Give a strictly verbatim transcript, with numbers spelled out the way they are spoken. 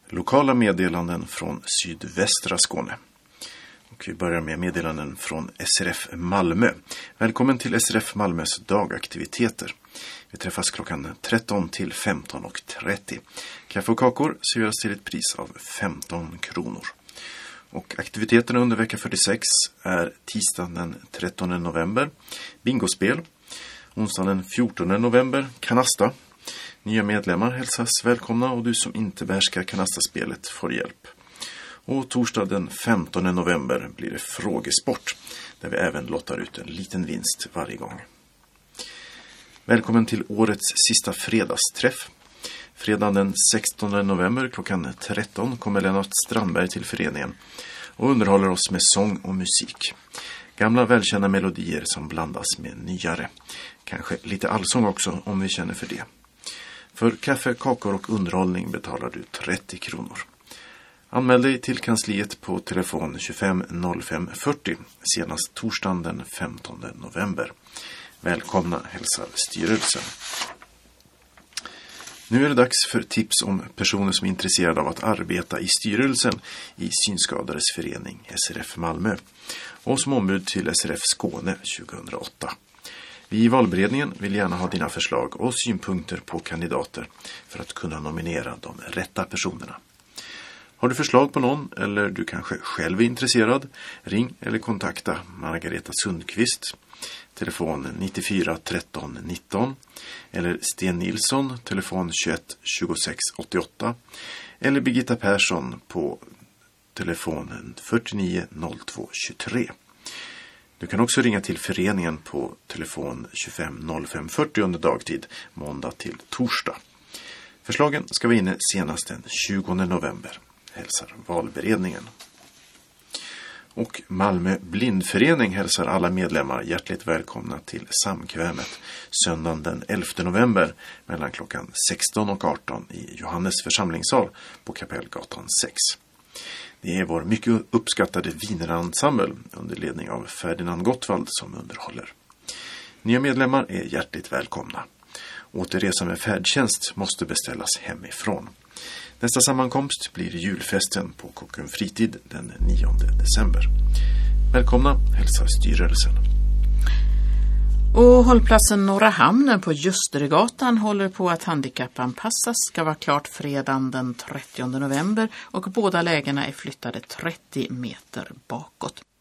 Lokala meddelanden från sydvästra Skåne. Och vi börjar med meddelanden från S R F Malmö. Välkommen till S R F Malmös dagaktiviteter. Vi träffas klockan tretton till femton och trettio. Kaffe och kakor serveras till ett pris av femton kronor. Och aktiviteterna under vecka fyrtiosex är tisdagen den trettonde november, bingospel. Onsdagen den fjortonde november, kanasta. Nya medlemmar hälsas välkomna och du som inte behärskar kanastaspelet får hjälp. Och torsdag den femtonde november blir det frågesport där vi även lottar ut en liten vinst varje gång. Välkommen till årets sista fredagsträff. Fredagen den sextonde november klockan tretton kommer Lennart Strandberg till föreningen och underhåller oss med sång och musik. Gamla välkända melodier som blandas med nyare. Kanske lite allsång också om vi känner för det. För kaffe, kakor och underhållning betalar du trettio kronor. Anmäl dig till kansliet på telefon tjugofem noll fem fyrtio senast torsdagen den femtonde november. Välkomna hälsar styrelsen. Nu är det dags för tips om personer som är intresserade av att arbeta i styrelsen i Synskadades förening S R F Malmö och som ombud till S R F Skåne tjugohundraåtta. Vi i valberedningen vill gärna ha dina förslag och synpunkter på kandidater för att kunna nominera de rätta personerna. Har du förslag på någon eller du kanske själv är intresserad, ring eller kontakta Margareta Sundqvist, telefon nittiofyra tretton nitton eller Sten Nilsson, telefon tjugoett tjugosex åttioåtta eller Birgitta Persson på telefonen fyrtionio noll två tjugotre. Du kan också ringa till föreningen på telefon tjugofem noll fem fyrtio under dagtid, måndag till torsdag. Förslagen ska vara inne senast den tjugonde november. Hälsar valberedningen. Och Malmö blindförening hälsar alla medlemmar hjärtligt välkomna till samkvämet söndagen den elfte november mellan klockan sexton och arton i Johannes församlingssal på Kapellgatan sex. Det är vår mycket uppskattade Wienerensemble under ledning av Ferdinand Gottwald som underhåller. Nya medlemmar är hjärtligt välkomna. Återresa med färdtjänst måste beställas hemifrån. Nästa sammankomst blir julfesten på Kocken Fritid den nionde december. Välkomna hälsar styrelsen. Och hållplatsen Norra Hamnen på Ljusteregatan håller på att handikappanpassas, ska vara klart fredagen den trettionde november och båda lägena är flyttade trettio meter bakåt.